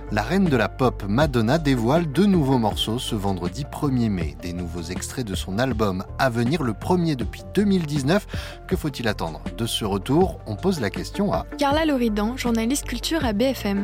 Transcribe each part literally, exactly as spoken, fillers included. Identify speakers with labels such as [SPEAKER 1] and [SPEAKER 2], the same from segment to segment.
[SPEAKER 1] La reine de la pop Madonna dévoile deux nouveaux morceaux ce vendredi premier mai. Des nouveaux extraits de son album à venir, le premier depuis deux mille dix-neuf. Que faut-il attendre de ce retour ? On pose la question à
[SPEAKER 2] Carla Loridan, journaliste culture à B F M.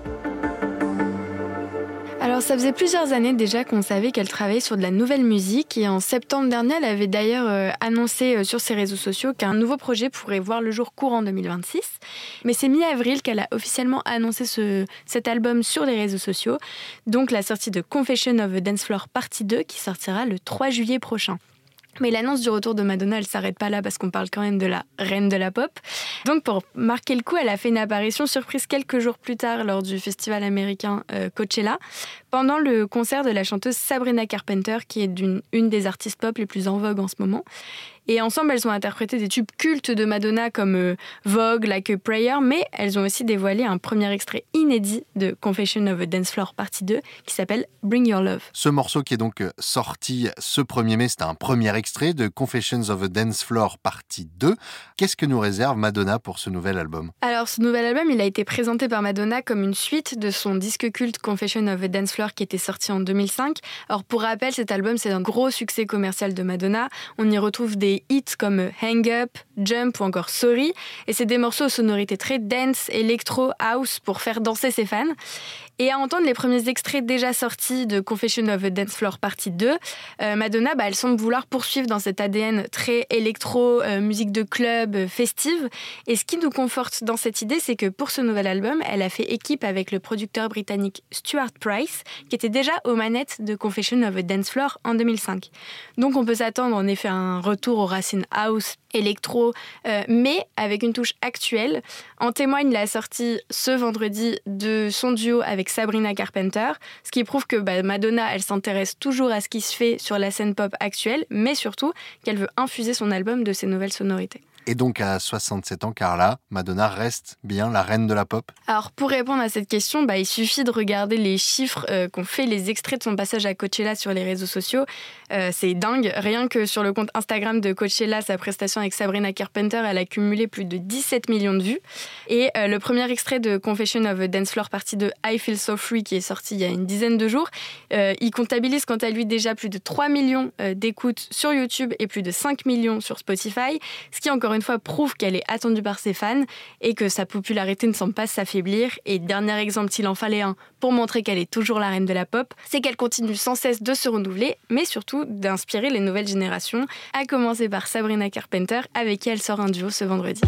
[SPEAKER 2] Alors ça faisait plusieurs années déjà qu'on savait qu'elle travaillait sur de la nouvelle musique et en septembre dernier, elle avait d'ailleurs euh, annoncé euh, sur ses réseaux sociaux qu'un nouveau projet pourrait voir le jour courant deux mille vingt-six. Mais c'est mi-avril qu'elle a officiellement annoncé ce, cet album sur les réseaux sociaux, donc la sortie de Confessions of a Dance Floor partie deux qui sortira le trois juillet prochain. Mais l'annonce du retour de Madonna, elle s'arrête pas là parce qu'on parle quand même de la reine de la pop. Donc pour marquer le coup, elle a fait une apparition surprise quelques jours plus tard lors du festival américain euh, Coachella, pendant le concert de la chanteuse Sabrina Carpenter, qui est d'une, une des artistes pop les plus en vogue en ce moment. Et ensemble, elles ont interprété des tubes cultes de Madonna comme euh, Vogue, Like a Prayer, mais elles ont aussi dévoilé un premier extrait inédit de Confession of a Dance Floor partie deux qui s'appelle Bring Your Love.
[SPEAKER 1] Ce morceau qui est donc sorti ce premier mai, c'est un premier extrait de Confessions of a Dance Floor partie deux. Qu'est-ce que nous réserve Madonna pour ce nouvel album ?
[SPEAKER 2] Alors, ce nouvel album, il a été présenté par Madonna comme une suite de son disque culte Confession of a Dance Floor qui était sorti en deux mille cinq. Alors, pour rappel, cet album, c'est un gros succès commercial de Madonna. On y retrouve des hits comme Hang Up, Jump ou encore Sorry. Et c'est des morceaux aux sonorités très dance, électro, house pour faire danser ses fans. Et à entendre les premiers extraits déjà sortis de Confession of a Dance Floor partie deux, euh, Madonna, bah, elle semble vouloir poursuivre dans cet A D N très électro, euh, musique de club, euh, festive. Et ce qui nous conforte dans cette idée, c'est que pour ce nouvel album, elle a fait équipe avec le producteur britannique Stuart Price, qui était déjà aux manettes de Confession of a Dance Floor en deux mille cinq. Donc on peut s'attendre en effet à un retour aux racines house, électro, euh, mais avec une touche actuelle. En témoigne la sortie ce vendredi de son duo avec Sabrina Carpenter, ce qui prouve que bah, Madonna, elle s'intéresse toujours à ce qui se fait sur la scène pop actuelle, mais surtout qu'elle veut infuser son album de ses nouvelles sonorités.
[SPEAKER 1] Et donc à soixante-sept ans, Carla, Madonna reste bien la reine de la pop ?
[SPEAKER 2] Alors pour répondre à cette question, bah, il suffit de regarder les chiffres euh, qu'ont fait les extraits de son passage à Coachella sur les réseaux sociaux. Euh, c'est dingue, rien que sur le compte Instagram de Coachella, sa prestation avec Sabrina Carpenter, elle a cumulé plus de dix-sept millions de vues. Et euh, le premier extrait de Confession of a Dance Floor partie deux, I Feel So Free, qui est sorti il y a une dizaine de jours, euh, il comptabilise quant à lui déjà plus de trois millions euh, d'écoutes sur YouTube et plus de cinq millions sur Spotify, ce qui encore une fois prouve qu'elle est attendue par ses fans et que sa popularité ne semble pas s'affaiblir. Et dernier exemple, s'il en fallait un pour montrer qu'elle est toujours la reine de la pop, c'est qu'elle continue sans cesse de se renouveler, mais surtout d'inspirer les nouvelles générations, à commencer par Sabrina Carpenter, avec qui elle sort un duo ce vendredi.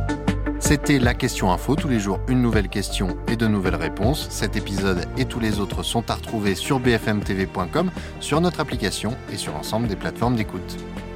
[SPEAKER 1] C'était la question info, tous les jours une nouvelle question et de nouvelles réponses. Cet épisode et tous les autres sont à retrouver sur b f m t v point com, sur notre application et sur l'ensemble des plateformes d'écoute.